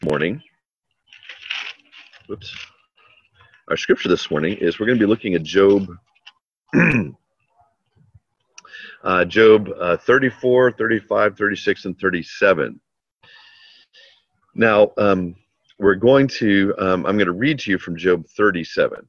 Morning. Whoops. Our scripture this morning is we're going to be looking at Job, Job 34, 35, 36, and 37. Now, we're going to, I'm going to read to you from Job 37,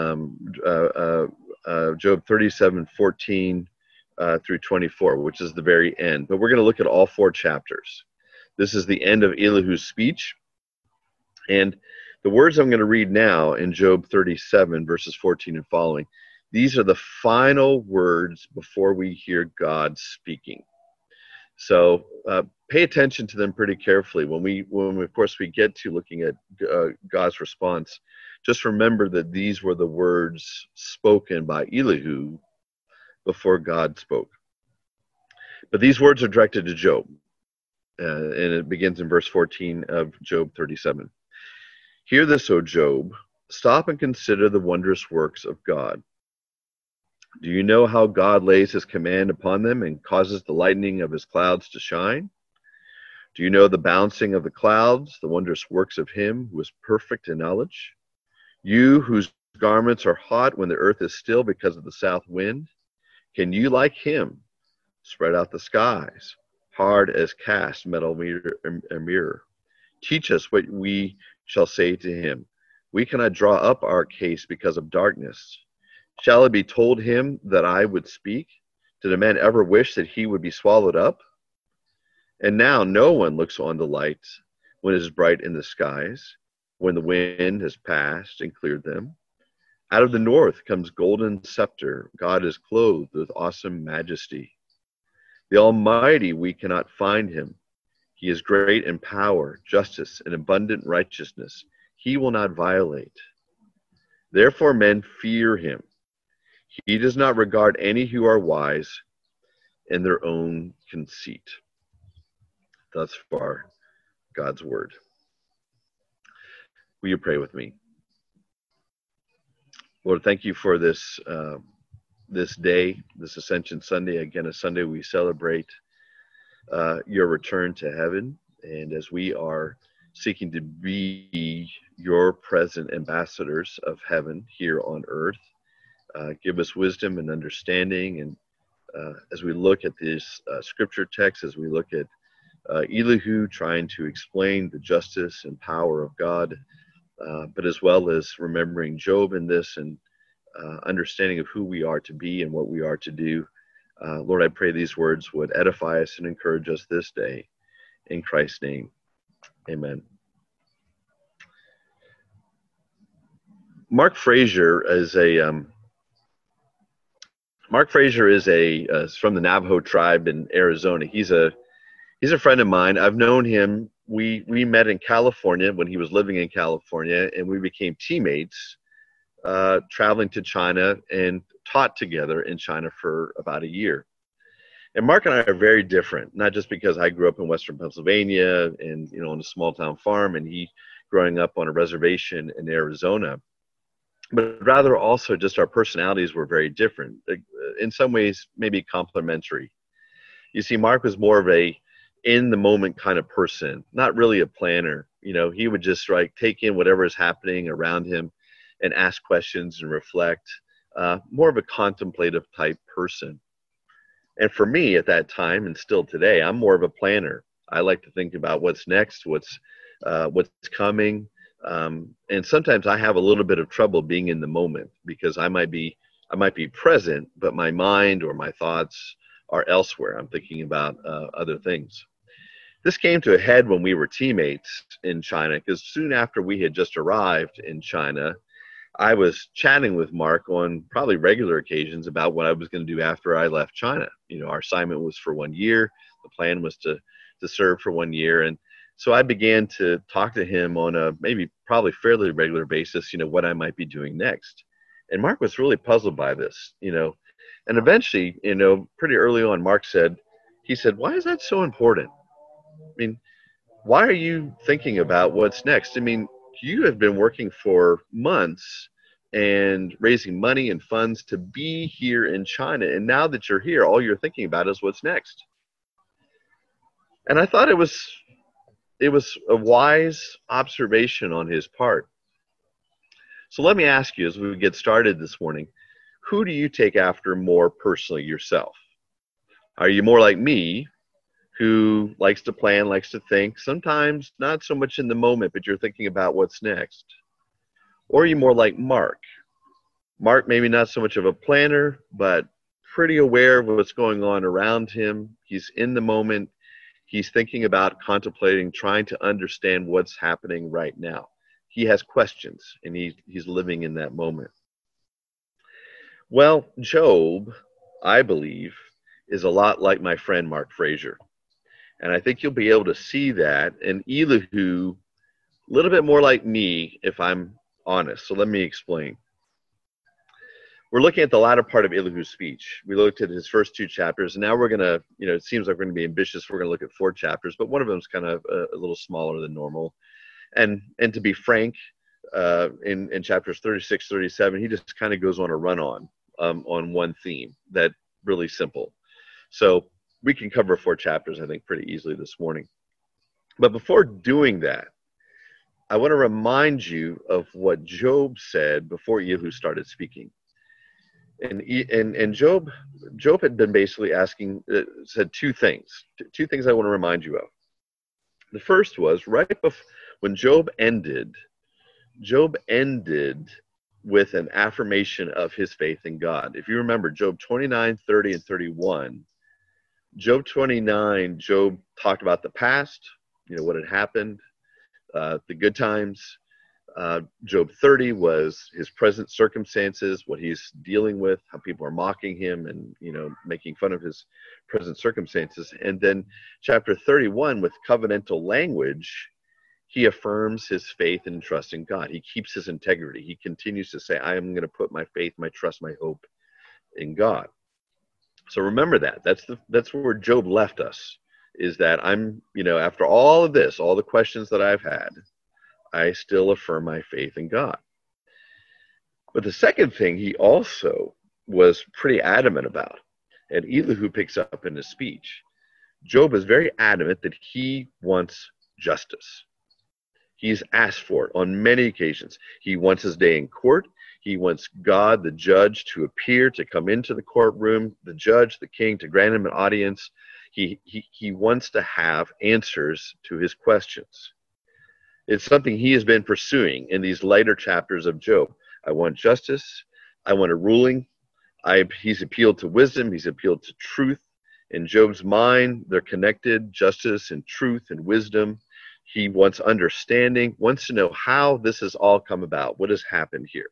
Job 37, 14 through 24, which is the very end. But we're going to look at all four chapters. This is the end of Elihu's speech. And the words I'm going to read now in Job 37, verses 14 and following, these are the final words before we hear God speaking. So pay attention to them pretty carefully. When we of course, we get to looking at God's response, just remember that these were the words spoken by Elihu before God spoke. But these words are directed to Job, and it begins in verse 14 of Job 37. Hear this, O Job, stop and consider the wondrous works of God. Do you know how God lays his command upon them and causes the lightning of his clouds to shine? Do you know the bouncing of the clouds, the wondrous works of him who is perfect in knowledge? You whose garments are hot when the earth is still because of the south wind, can you, like him, spread out the skies, hard as cast metal mirror? Teach us what we shall say to him. We cannot draw up our case because of darkness. Shall it be told him that I would speak? Did a man ever wish that he would be swallowed up? And now no one looks on the light when it is bright in the skies, when the wind has passed and cleared them. Out of the north comes golden scepter. God is clothed with awesome majesty. The Almighty, we cannot find him. He is great in power, justice, and abundant righteousness. He will not violate. Therefore men fear him. He does not regard any who are wise in their own conceit. Thus far, God's word. Will you pray with me? Lord, thank you for this day, this Ascension Sunday. Again, a Sunday we celebrate your return to heaven. And as we are seeking to be your present ambassadors of heaven here on earth, give us wisdom and understanding. And as we look at this scripture text, as we look at Elihu trying to explain the justice and power of God, but as well as remembering Job in this and understanding of who we are to be and what we are to do. Lord, I pray these words would edify us and encourage us this day. In Christ's name, amen. Mark Frazier is from the Navajo tribe in Arizona. He's a friend of mine. I've known him. We met in California when he was living in California, and we became teammates, traveling to China and taught together in China for about a year. And Mark and I are very different, not just because I grew up in Western Pennsylvania and, on a small town farm, and he growing up on a reservation in Arizona, but rather also just our personalities were very different. In some ways, maybe complementary. You see, Mark was more of a in the moment kind of person, not really a planner. He would just take in whatever is happening around him and ask questions and reflect, more of a contemplative type person. And for me at that time, and still today, I'm more of a planner. I like to think about what's next, what's coming. And sometimes I have a little bit of trouble being in the moment because I might be present, but my mind or my thoughts are elsewhere. I'm thinking about other things. This came to a head when we were teammates in China, because soon after we had just arrived in China, I was chatting with Mark on probably regular occasions about what I was going to do after I left China. Our assignment was for 1 year. The plan was to serve for 1 year. And so I began to talk to him on a probably fairly regular basis, what I might be doing next. And Mark was really puzzled by this, and eventually, pretty early on, Mark said, why is that so important? Why are you thinking about what's next? You have been working for months and raising money and funds to be here in China. And now that you're here, all you're thinking about is what's next. And I thought it was it was a wise observation on his part. So let me ask you as we get started this morning, who do you take after more personally yourself? Are you more like me, who likes to plan, likes to think, sometimes not so much in the moment, but you're thinking about what's next? Or are you more like Mark? Mark, maybe not so much of a planner, but pretty aware of what's going on around him. He's in the moment. He's thinking about, contemplating, trying to understand what's happening right now. He has questions, and he's living in that moment. Well, Job, I believe, is a lot like my friend Mark Frazier. And I think you'll be able to see that. And Elihu, a little bit more like me, if I'm honest. So let me explain. We're looking at the latter part of Elihu's speech. We looked at his first 2 chapters, and now we're going to, it seems like we're going to be ambitious. We're going to look at 4 chapters, but one of them is kind of a little smaller than normal. And to be frank, in chapters 36, 37, he just kind of goes on a run-on one theme that's really simple. So we can cover 4 chapters, I think, pretty easily this morning. But before doing that, I want to remind you of what Job said before Elihu started speaking. And Job had been basically asking, said 2 things. 2 things I want to remind you of. The first was right before, when Job ended with an affirmation of his faith in God. If you remember, Job 29, 30, and 31, Job 29, Job talked about the past, what had happened, the good times. Job 30 was his present circumstances, what he's dealing with, how people are mocking him and, making fun of his present circumstances. And then chapter 31, with covenantal language, he affirms his faith and trust in God. He keeps his integrity. He continues to say, I am going to put my faith, my trust, my hope in God. So remember that. That's where Job left us, is that I'm, after all of this, all the questions that I've had, I still affirm my faith in God. But the second thing he also was pretty adamant about, and Elihu picks up in his speech, Job is very adamant that he wants justice. He's asked for it on many occasions. He wants his day in court. He wants God, the judge, to appear, to come into the courtroom, the judge, the king, to grant him an audience. He wants to have answers to his questions. It's something he has been pursuing in these later chapters of Job. I want justice. I want a ruling. He's appealed to wisdom. He's appealed to truth. In Job's mind, they're connected, justice and truth and wisdom. He wants understanding, wants to know how this has all come about, what has happened here.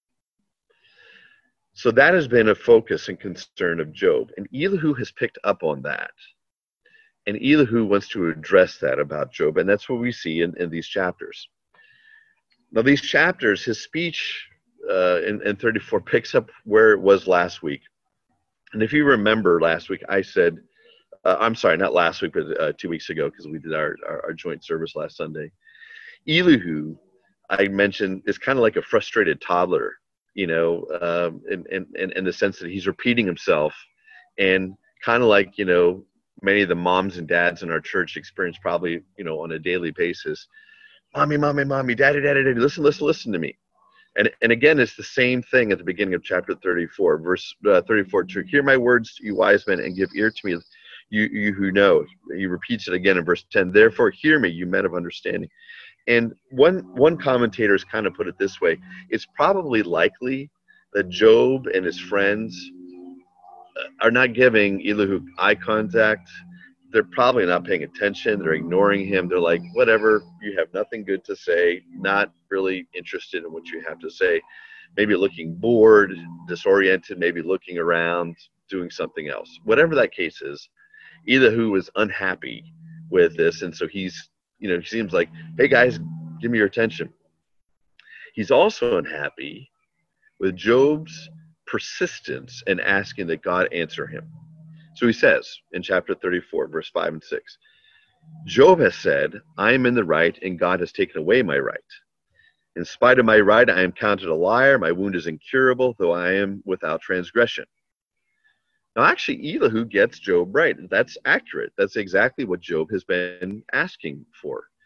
So that has been a focus and concern of Job. And Elihu has picked up on that. And Elihu wants to address that about Job. And that's what we see in these chapters. Now, these chapters, his speech in 34 picks up where it was last week. And if you remember last week, I said, I'm sorry, not last week, but 2 weeks ago, because we did our joint service last Sunday. Elihu, I mentioned, is kind of like a frustrated toddler, in the sense that he's repeating himself, and kind of like, many of the moms and dads in our church experience probably, on a daily basis. Mommy, mommy, mommy, daddy, daddy, daddy, listen to me. And again, it's the same thing at the beginning of chapter 34, verse 34. To hear my words, you wise men, and give ear to me, you who know. He repeats it again in verse 10. Therefore, hear me, you men of understanding. And one commentator has kind of put it this way. It's probably likely that Job and his friends are not giving Elihu eye contact. They're probably not paying attention. They're ignoring him. They're like, whatever, you have nothing good to say, not really interested in what you have to say. Maybe looking bored, disoriented, maybe looking around, doing something else. Whatever that case is, Elihu is unhappy with this. And so he's, he seems like, hey guys, give me your attention. He's also unhappy with Job's persistence in asking that God answer him. So he says in chapter 34, verse 5 and 6, Job has said, I am in the right, and God has taken away my right. In spite of my right, I am counted a liar. My wound is incurable, though I am without transgression. Now, actually, Elihu gets Job right. That's accurate. That's exactly what Job has been asking for.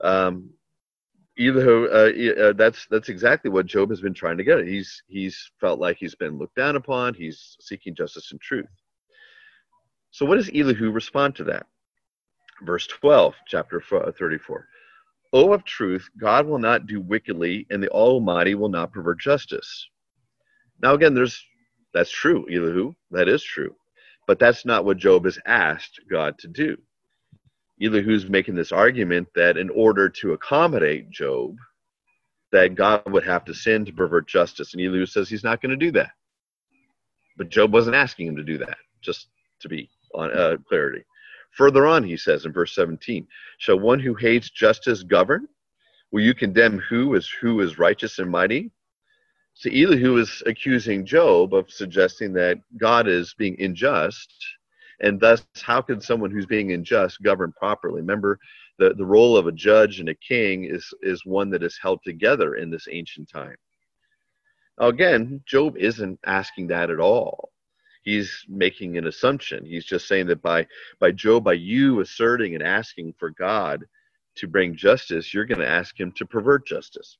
Um, Elihu, that's exactly what Job has been trying to get at. He's felt like he's been looked down upon. He's seeking justice and truth. So what does Elihu respond to that? Verse 12, chapter 34. O of truth, God will not do wickedly, and the Almighty will not pervert justice. Now again, that's true, Elihu. That is true. But that's not what Job has asked God to do. Elihu's making this argument that in order to accommodate Job, that God would have to sin to pervert justice. And Elihu says he's not going to do that. But Job wasn't asking him to do that, just to be on clarity. Further on, he says in verse 17, shall one who hates justice govern? Will you condemn who is righteous and mighty? So Elihu is accusing Job of suggesting that God is being unjust, and thus how could someone who's being unjust govern properly? Remember, the role of a judge and a king is one that is held together in this ancient time. Now again, Job isn't asking that at all. He's making an assumption. He's just saying that by Job, by you asserting and asking for God to bring justice, you're going to ask him to pervert justice.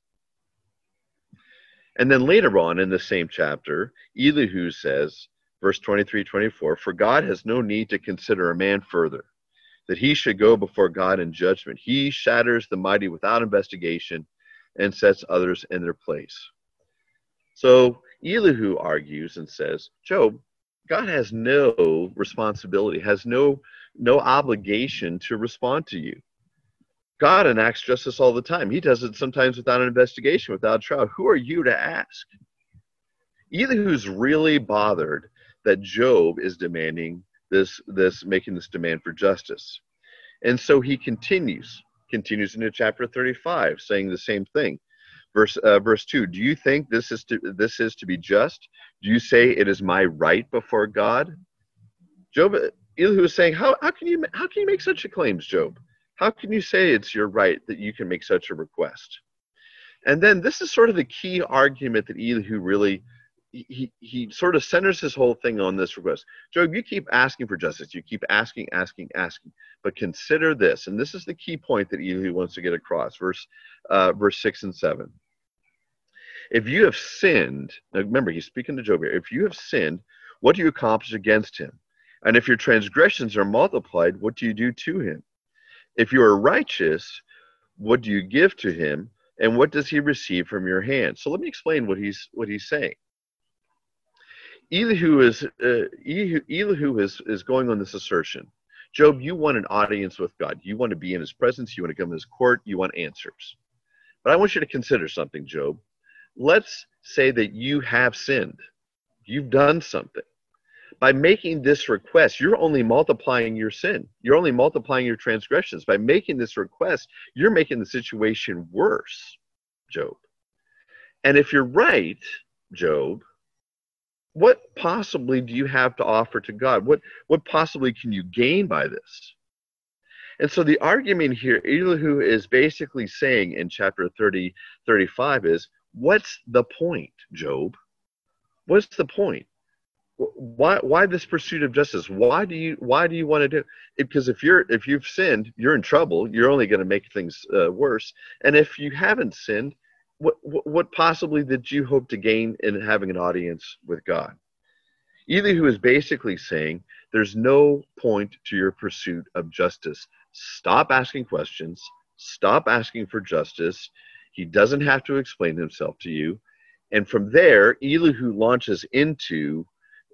And then later on in the same chapter, Elihu says, verse 23-24, for God has no need to consider a man further, that he should go before God in judgment. He shatters the mighty without investigation and sets others in their place. So Elihu argues and says, Job, God has no responsibility, has no obligation to respond to you. God enacts justice all the time. He does it sometimes without an investigation, without trial. Who are you to ask? Elihu's really bothered that Job is demanding making this demand for justice. And so he continues into chapter 35, saying the same thing. Verse 2, do you think this is to be just? Do you say it is my right before God? Elihu is saying, how can you make such a claims, Job? How can you say it's your right that you can make such a request? And then this is sort of the key argument that Elihu really, he sort of centers his whole thing on this request. Job, you keep asking for justice. You keep asking. But consider this, and this is the key point that Elihu wants to get across. Verse 6 and 7. If you have sinned, now remember, he's speaking to Job here. If you have sinned, what do you accomplish against him? And if your transgressions are multiplied, what do you do to him? If you are righteous, what do you give to him? And what does he receive from your hand? So let me explain what he's saying. Elihu is going on this assertion. Job, you want an audience with God. You want to be in his presence. You want to come to his court. You want answers. But I want you to consider something, Job. Let's say that you have sinned. You've done something. By making this request, you're only multiplying your sin. You're only multiplying your transgressions. By making this request, you're making the situation worse, Job. And if you're right, Job, what possibly do you have to offer to God? What possibly can you gain by this? And so the argument here, Elihu is basically saying in chapter 35 is, what's the point, Job? What's the point? Why this pursuit of justice? Why do you want to do it? Because if you've sinned, you're in trouble. You're only going to make things worse. And if you haven't sinned, what possibly did you hope to gain in having an audience with God? Elihu is basically saying there's no point to your pursuit of justice. Stop asking questions. Stop asking for justice. He doesn't have to explain himself to you. And from there, Elihu launches into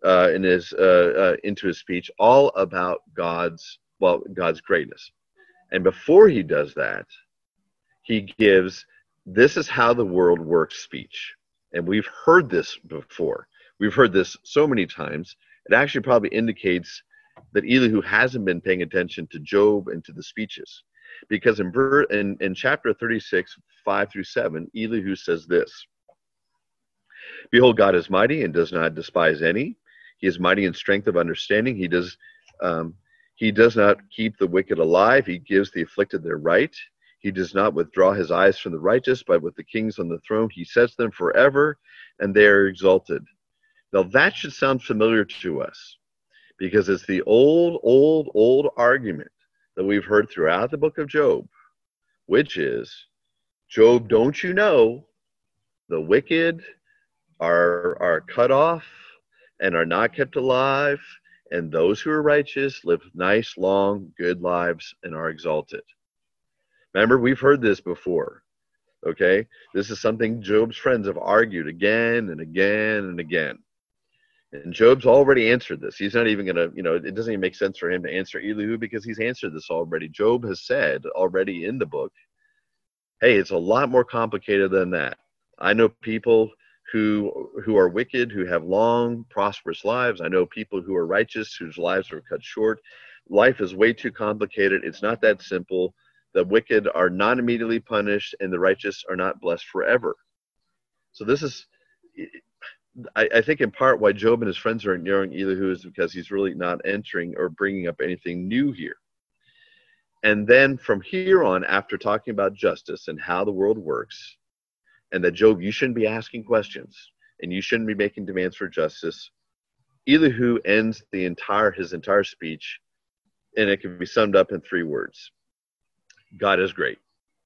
his speech all about God's greatness. And before he does that, he gives, this is how the world works speech. And we've heard this before. We've heard this so many times. It actually probably indicates that Elihu hasn't been paying attention to Job and to the speeches. Because in chapter 36, 5-7, Elihu says this: Behold, God is mighty and does not despise any. He is mighty in strength of understanding. He does not keep the wicked alive. He gives the afflicted their right. He does not withdraw his eyes from the righteous, but with the kings on the throne, he sets them forever, and they are exalted. Now that should sound familiar to us, because it's the old argument that we've heard throughout the book of Job. which is, Job, don't you know the wicked are cut off and are not kept alive, and those who are righteous live nice, long, good lives and are exalted. Remember, we've heard this before, okay? This is something Job's friends have argued again and again and again. And Job's already answered this. He's not even going to, it doesn't even make sense for him to answer Elihu because he's answered this already. Job has said already in the book, hey, it's a lot more complicated than that. I know people who are wicked, who have long, prosperous lives. I know people who are righteous, whose lives are cut short. Life is way too complicated. It's not that simple. The wicked are not immediately punished, and the righteous are not blessed forever. So this is, I think in part why Job and his friends are ignoring Elihu is because he's really not entering or bringing up anything new here. And then from here on, after talking about justice and how the world works, and that, Job, you shouldn't be asking questions and you shouldn't be making demands for justice, Elihu ends his entire speech, and it can be summed up in 3 words. God is great.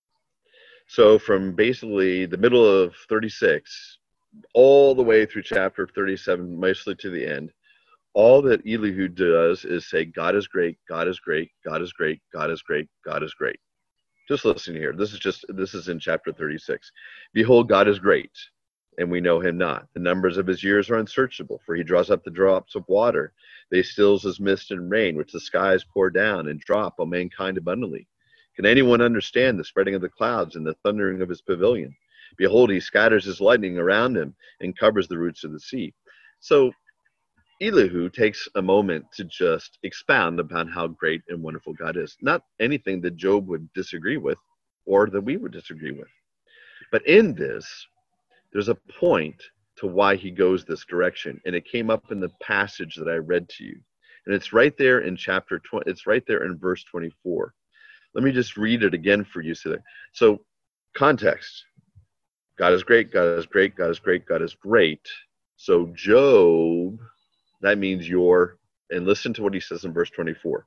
So from basically the middle of 36 all the way through chapter 37, mostly to the end, all that Elihu does is say, God is great, God is great, God is great, God is great, God is great. Just listen here. This is in chapter 36. Behold, God is great, and we know him not. The numbers of his years are unsearchable, for he draws up the drops of water. They stills as mist and rain, which the skies pour down and drop on mankind abundantly. Can anyone understand the spreading of the clouds and the thundering of his pavilion? Behold, he scatters his lightning around him and covers the roots of the sea. So Elihu takes a moment to just expound upon how great and wonderful God is. Not anything that Job would disagree with or that we would disagree with. But in this, there's a point to why he goes this direction. And it came up in the passage that I read to you. And it's right there in chapter 20. It's right there in verse 24. Let me just read it again for you. So context. God is great, God is great, God is great, God is great. So Job, that means and listen to what he says in verse 24.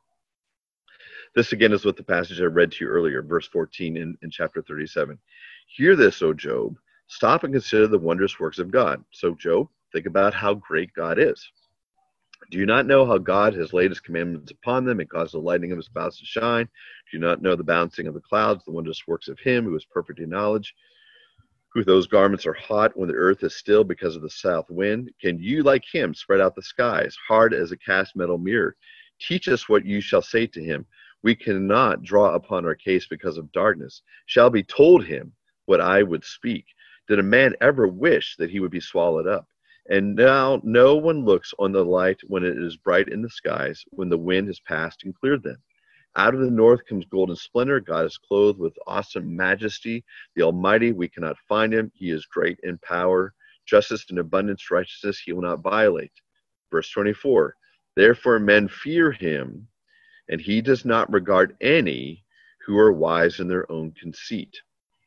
This again is what the passage I read to you earlier, verse 14 in chapter 37. Hear this, O Job, stop and consider the wondrous works of God. So Job, think about how great God is. Do you not know how God has laid his commandments upon them and caused the lightning of his clouds to shine? Do you not know the bouncing of the clouds, the wondrous works of him who is perfect in knowledge? Who those garments are hot when the earth is still because of the south wind? Can you, like him, spread out the skies, hard as a cast metal mirror? Teach us what you shall say to him. We cannot draw upon our case because of darkness. Shall be told him what I would speak. Did a man ever wish that he would be swallowed up? And now no one looks on the light when it is bright in the skies, when the wind has passed and cleared them. Out of the north comes golden splendor. God is clothed with awesome majesty. The Almighty, we cannot find him. He is great in power. Justice and abundance, righteousness, he will not violate. Verse 24, therefore men fear him, and he does not regard any who are wise in their own conceit.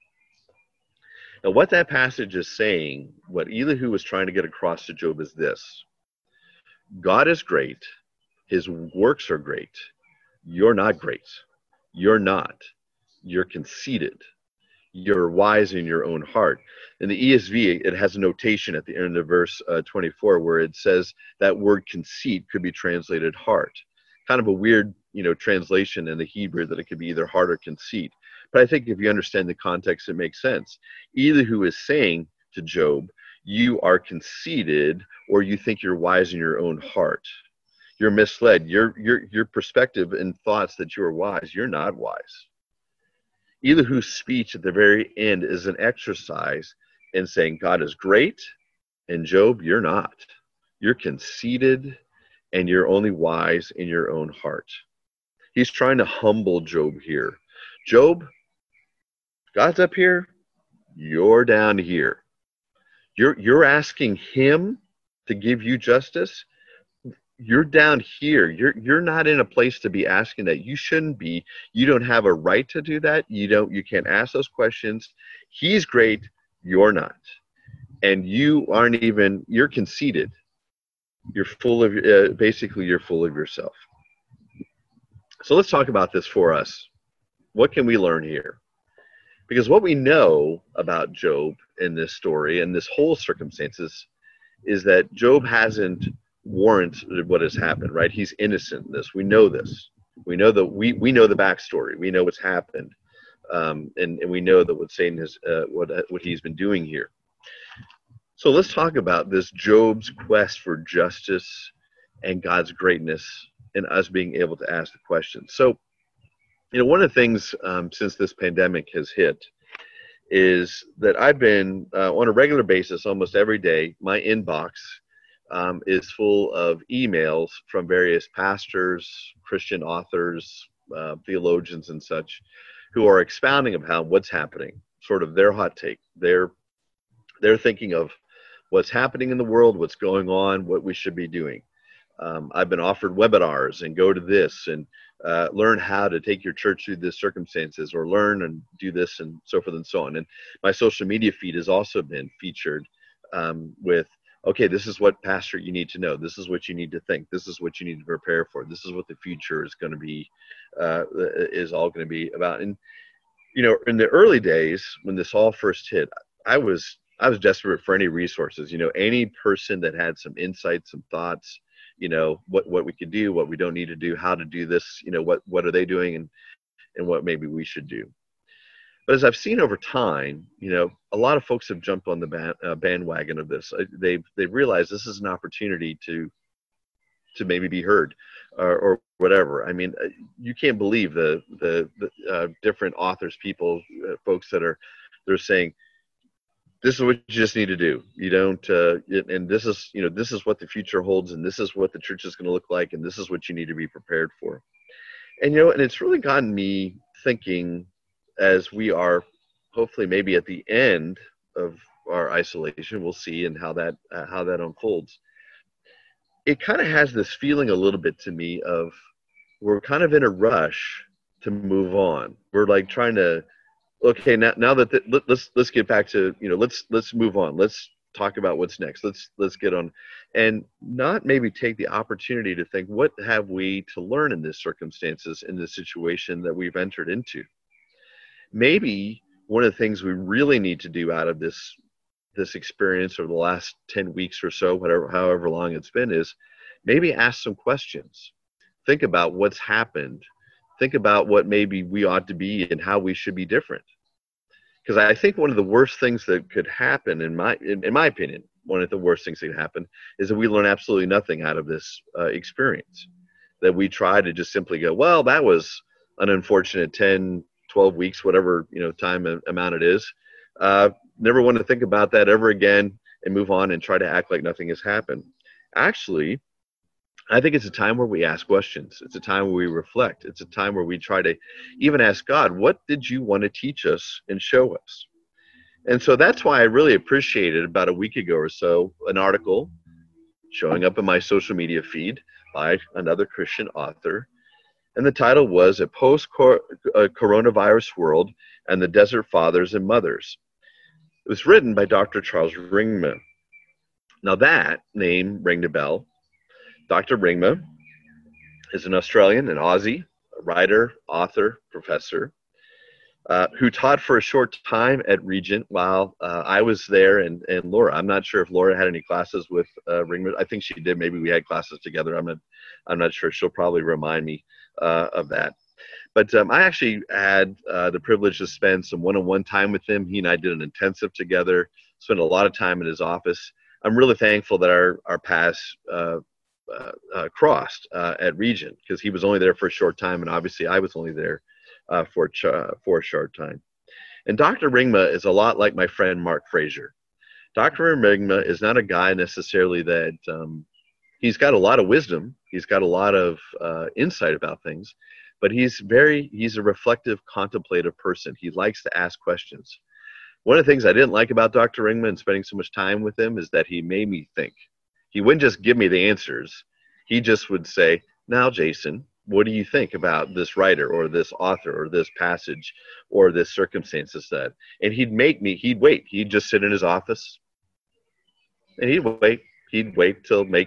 Now what that passage is saying, what Elihu was trying to get across to Job is this. God is great. His works are great. You're not great. You're not. You're conceited. You're wise in your own heart. In the ESV, it has a notation at the end of verse 24 where it says that word conceit could be translated heart. Kind of a weird, translation in the Hebrew that it could be either heart or conceit. But I think if you understand the context, it makes sense. Elihu is saying to Job, you are conceited, or you think you're wise in your own heart. You're misled. Your perspective and thoughts that you are wise, you're not wise. Elihu's speech at the very end is an exercise in saying God is great, and Job, you're not. You're conceited, and you're only wise in your own heart. He's trying to humble Job here. Job, God's up here, you're down here. You're asking him to give you justice. You're down here. You're not in a place to be asking that. You shouldn't be. You don't have a right to do that. You can't ask those questions. He's great. You're not. And you're conceited. You're full of, basically you're full of yourself. So let's talk about this for us. What can we learn here? Because what we know about Job in this story and this whole circumstances is that Job hasn't warranted what has happened, right? He's innocent in this. We know this. We know that we know the backstory. We know what's happened, and we know that what Satan has, what he's been doing here. So let's talk about this Job's quest for justice and God's greatness, and us being able to ask the question. So, one of the things since this pandemic has hit is that I've been on a regular basis, almost every day, my inbox is full of emails from various pastors, Christian authors, theologians, and such, who are expounding about what's happening, sort of their hot take. They're thinking of what's happening in the world, what's going on, what we should be doing. I've been offered webinars and go to this and learn how to take your church through these circumstances, or learn and do this, and so forth and so on. And my social media feed has also been featured with, okay, this is what, pastor, you need to know. This is what you need to think. This is what you need to prepare for. This is what the future is going to be, is all going to be about. And, in the early days when this all first hit, I was desperate for any resources, any person that had some insights, some thoughts, what we could do, what we don't need to do, how to do this, what are they doing, and what maybe we should do. But as I've seen over time, a lot of folks have jumped on the bandwagon of this. They've realized this is an opportunity to maybe be heard, or whatever. I mean, you can't believe the different authors, people, folks they're saying, this is what you just need to do. You don't, and this is, this is what the future holds, and this is what the church is going to look like, and this is what you need to be prepared for. And, and it's really gotten me thinking, as we are hopefully maybe at the end of our isolation, we'll see, and how that unfolds. It kind of has this feeling a little bit to me of, we're kind of in a rush to move on. We're like trying to, okay, now that let's get back to, let's move on. Let's talk about what's next. Let's get on, and not maybe take the opportunity to think, what have we to learn in this circumstances, in this situation that we've entered into? Maybe one of the things we really need to do out of this experience over the last 10 weeks or so, however long it's been, is maybe ask some questions. Think about what's happened. Think about what maybe we ought to be and how we should be different. Because I think one of the worst things that could happen, in my opinion, one of the worst things that could happen is that we learn absolutely nothing out of this experience. That we try to just simply go, well, that was an unfortunate 10, 12 weeks, whatever time amount it is. Never want to think about that ever again, and move on and try to act like nothing has happened. Actually, I think it's a time where we ask questions. It's a time where we reflect. It's a time where we try to even ask God, what did you want to teach us and show us? And so that's why I really appreciated, about a week ago or so, an article showing up in my social media feed by another Christian author. And the title was A Post-Coronavirus World and the Desert Fathers and Mothers. It was written by Dr. Charles Ringma. Now that name rang a bell. Dr. Ringma is an Australian, an Aussie, a writer, author, professor, who taught for a short time at Regent while I was there, and Laura. I'm not sure if Laura had any classes with Ringma. I think she did. Maybe we had classes together. I'm not sure. She'll probably remind me of that. But I actually had the privilege to spend some one-on-one time with him. He and I did an intensive together, spent a lot of time in his office. I'm really thankful that our paths crossed at Regent, because he was only there for a short time, and obviously I was only there for a short time. And Dr. Ringma is a lot like my friend Mark Fraser. Dr. Ringma is not a guy necessarily that he's got a lot of wisdom, he's got a lot of insight about things, but he's a reflective, contemplative person. He likes to ask questions. One of the things I didn't like about Dr. Ringma and spending so much time with him is that he made me think. He wouldn't just give me the answers. He just would say, now, Jason, what do you think about this writer or this author or this passage or this circumstances that? And he'd wait. He'd just sit in his office and he'd wait. He'd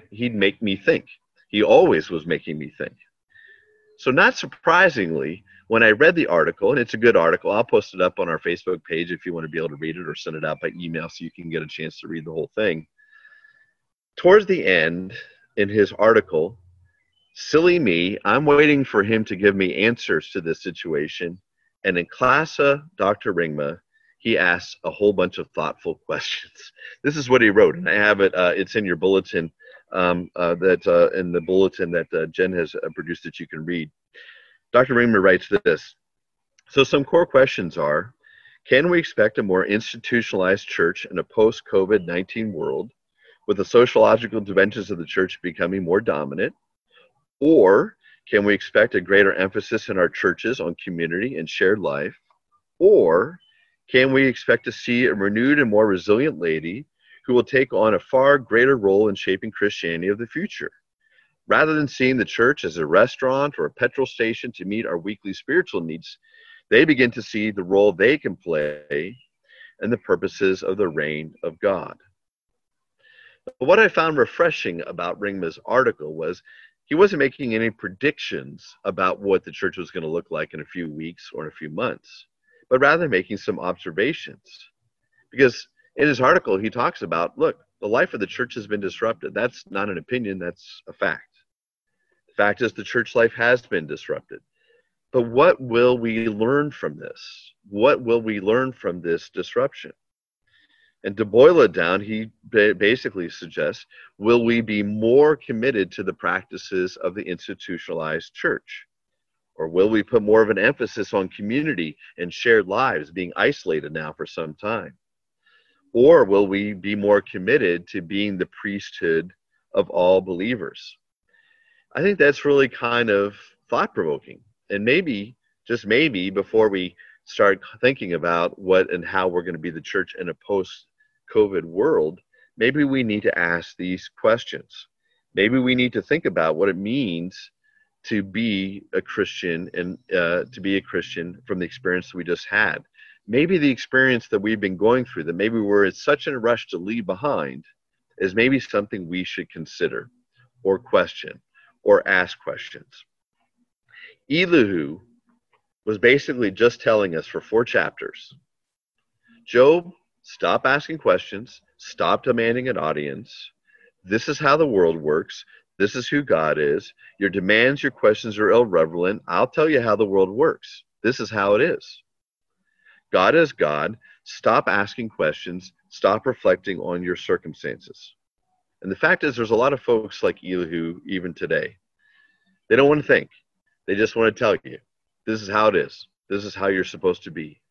make me think. He always was making me think. So not surprisingly, when I read the article, and it's a good article, I'll post it up on our Facebook page if you want to be able to read it, or send it out by email so you can get a chance to read the whole thing. Towards the end in his article, silly me, I'm waiting for him to give me answers to this situation. And in Klasa, Dr. Ringma, he asks a whole bunch of thoughtful questions. This is what he wrote, and I have it. It's in your bulletin, in the bulletin that Jen has produced that you can read. Dr. Ringma writes this. So some core questions are, can we expect a more institutionalized church in a post-COVID-19 world with the sociological dimensions of the church becoming more dominant? Or can we expect a greater emphasis in our churches on community and shared life? Or can we expect to see a renewed and more resilient laity who will take on a far greater role in shaping Christianity of the future? Rather than seeing the church as a restaurant or a petrol station to meet our weekly spiritual needs, they begin to see the role they can play and the purposes of the reign of God. But what I found refreshing about Ringma's article was he wasn't making any predictions about what the church was going to look like in a few weeks or in a few months, but rather making some observations. Because in his article, he talks about, look, the life of the church has been disrupted. That's not an opinion, that's a fact. The fact is the church life has been disrupted. But what will we learn from this? What will we learn from this disruption? And to boil it down, he basically suggests, will we be more committed to the practices of the institutionalized church? Or will we put more of an emphasis on community and shared lives, being isolated now for some time? Or will we be more committed to being the priesthood of all believers? I think that's really kind of thought-provoking. And maybe, just maybe, before we start thinking about what and how we're going to be the church in a post-COVID world, maybe we need to ask these questions. Maybe we need to think about what it means to be a Christian and to be a Christian from the experience we just had. Maybe the experience that we've been going through, that maybe we're in such a rush to leave behind, is maybe something we should consider or question or ask questions. Elihu was basically just telling us for 4 chapters, Job, stop asking questions, stop demanding an audience. This is how the world works. This is who God is. Your demands, your questions are irrelevant. I'll tell you how the world works. This is how it is. God is God. Stop asking questions. Stop reflecting on your circumstances. And the fact is, there's a lot of folks like Elihu even today. They don't want to think. They just want to tell you, this is how it is. This is how you're supposed to be.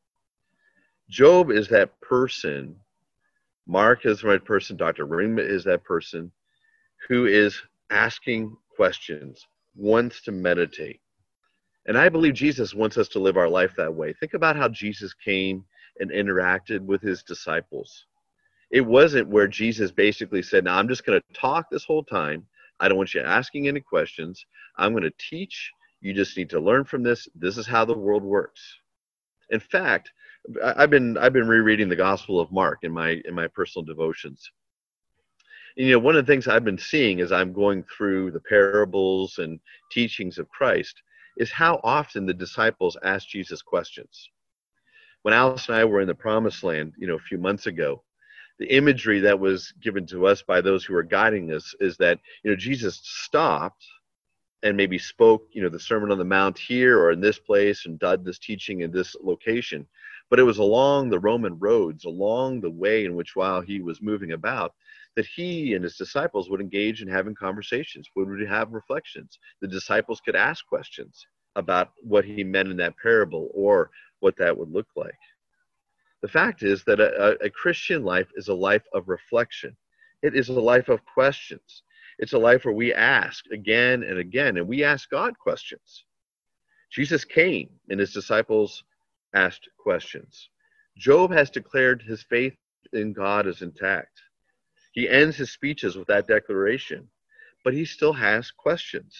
Job is that person. Mark is the right person. Dr. Ringma is that person who is asking questions, wants to meditate. And I believe Jesus wants us to live our life that way. Think about how Jesus came and interacted with his disciples. It wasn't where Jesus basically said, now I'm just going to talk this whole time. I don't want you asking any questions. I'm going to teach. You just need to learn from this. This is how the world works. In fact, I've been rereading the Gospel of Mark in my personal devotions. And, you know, one of the things I've been seeing as I'm going through the parables and teachings of Christ is how often the disciples ask Jesus questions. When Alice and I were in the Promised Land, you know, a few months ago, the imagery that was given to us by those who were guiding us is that, you know, Jesus stopped and maybe spoke, you know, the Sermon on the Mount here or in this place and did this teaching in this location. But it was along the Roman roads, along the way in which while he was moving about, that he and his disciples would engage in having conversations, would have reflections. The disciples could ask questions about what he meant in that parable or what that would look like. The fact is that a Christian life is a life of reflection. It is a life of questions. It's a life where we ask again and again, and we ask God questions. Jesus came and his disciples asked questions. Job has declared his faith in God is intact. He ends his speeches with that declaration, but he still has questions.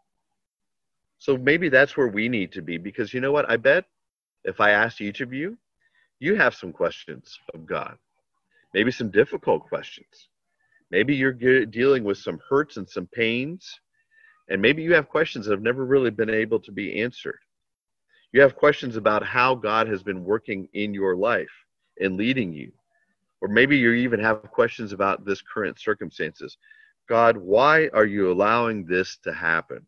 So maybe that's where we need to be, because you know what? I bet if I asked each of you, you have some questions of God, maybe some difficult questions. Maybe you're dealing with some hurts and some pains, and maybe you have questions that have never really been able to be answered. You have questions about how God has been working in your life and leading you. Or maybe you even have questions about this current circumstances. God, why are you allowing this to happen?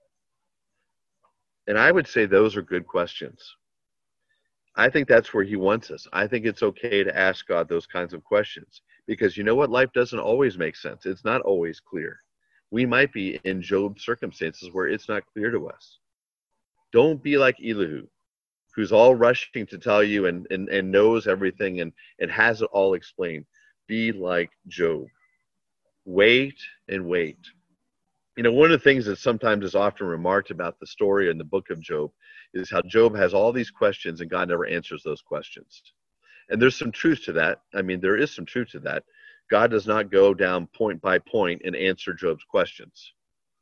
And I would say those are good questions. I think that's where he wants us. I think it's okay to ask God those kinds of questions because you know what? Life doesn't always make sense. It's not always clear. We might be in Job's circumstances where it's not clear to us. Don't be like Elihu, who's all rushing to tell you and knows everything and has it all explained. Be like Job. Wait and wait. You know, one of the things that sometimes is often remarked about the story in the book of Job is how Job has all these questions and God never answers those questions. And there's some truth to that. I mean, there is some truth to that. God does not go down point by point and answer Job's questions.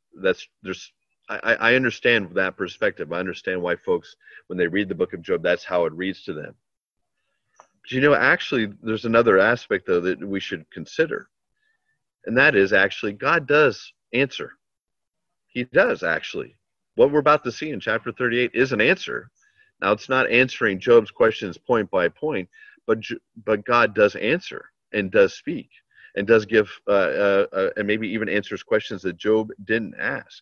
I understand that perspective. I understand why folks, when they read the book of Job, that's how it reads to them. But you know, actually, there's another aspect, though, that we should consider. And that is actually God does answer. He does, actually. What we're about to see in chapter 38 is an answer. Now, it's not answering Job's questions point by point, but God does answer and does speak and does give, and maybe even answers questions that Job didn't ask.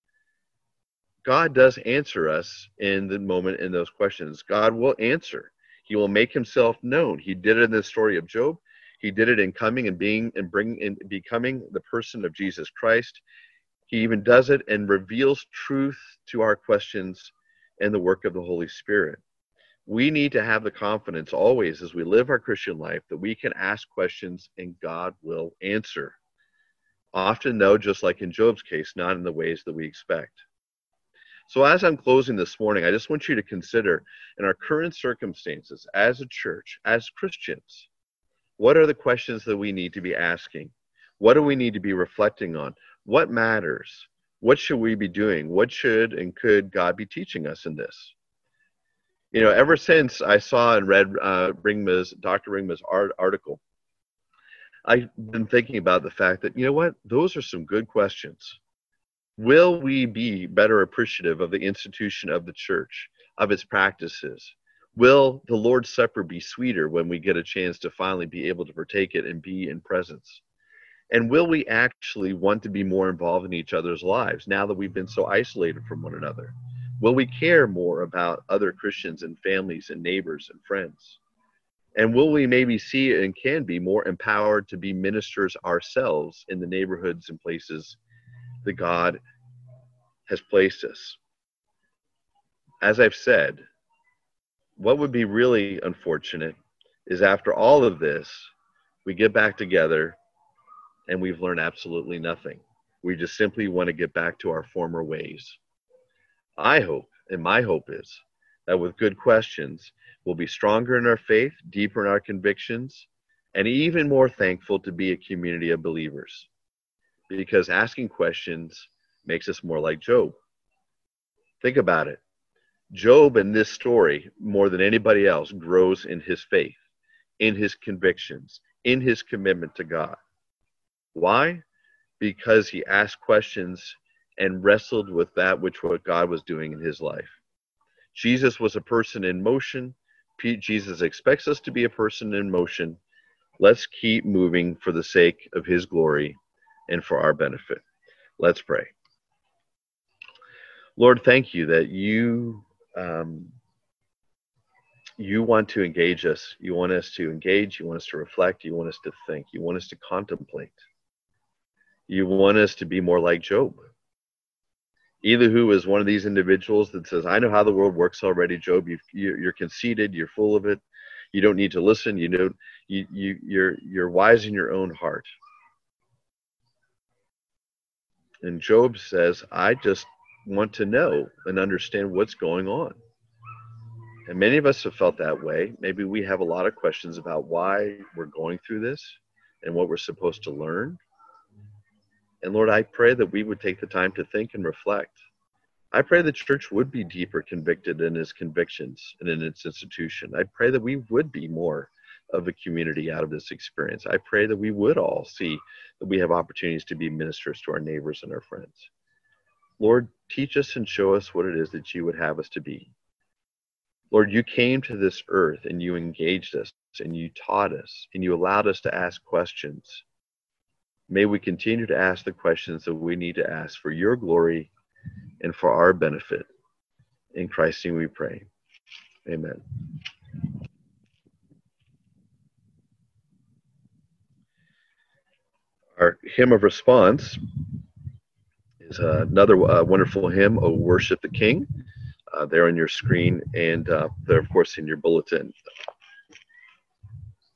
God does answer us in the moment in those questions. God will answer. He will make himself known. He did it in the story of Job. He did it in coming and becoming the person of Jesus Christ. He even does it and reveals truth to our questions and the work of the Holy Spirit. We need to have the confidence always as we live our Christian life that we can ask questions and God will answer. Often, though, just like in Job's case, not in the ways that we expect. So as I'm closing this morning, I just want you to consider in our current circumstances as a church, as Christians, what are the questions that we need to be asking? What do we need to be reflecting on? What matters? What should we be doing? What should and could God be teaching us in this? You know, ever since I saw and read Dr. Ringma's article, I've been thinking about the fact that, you know what, those are some good questions. Will we be better appreciative of the institution of the church, of its practices? Will the Lord's Supper be sweeter when we get a chance to finally be able to partake it and be in presence? And will we actually want to be more involved in each other's lives now that we've been so isolated from one another? Will we care more about other Christians and families and neighbors and friends? And will we maybe see and can be more empowered to be ministers ourselves in the neighborhoods and places that God has placed us? As I've said, what would be really unfortunate is after all of this, we get back together and we've learned absolutely nothing. We just simply want to get back to our former ways. I hope, and my hope is, that with good questions, we'll be stronger in our faith, deeper in our convictions, and even more thankful to be a community of believers. Because asking questions makes us more like Job. Think about it. Job in this story, more than anybody else, grows in his faith, in his convictions, in his commitment to God. Why? Because he asked questions and wrestled with that which what God was doing in his life. Jesus was a person in motion. Jesus expects us to be a person in motion. Let's keep moving for the sake of his glory and for our benefit. Let's pray. Lord, thank you that you want to engage us. You want us to engage. You want us to reflect. You want us to think. You want us to contemplate. You want us to be more like Job. Elihu is one of these individuals that says, I know how the world works already, Job. You're conceited. You're full of it. You don't need to listen. You're wise in your own heart. And Job says, I just want to know and understand what's going on. And many of us have felt that way. Maybe we have a lot of questions about why we're going through this and what we're supposed to learn. And Lord, I pray that we would take the time to think and reflect. I pray the church would be deeper convicted in its convictions and in its institution. I pray that we would be more of a community out of this experience. I pray that we would all see that we have opportunities to be ministers to our neighbors and our friends. Lord, teach us and show us what it is that you would have us to be. Lord, you came to this earth and you engaged us and you taught us and you allowed us to ask questions. May we continue to ask the questions that we need to ask for your glory and for our benefit. In Christ's name we pray. Amen. Our hymn of response is another wonderful hymn, O Worship the King, there on your screen, and there, of course, in your bulletin.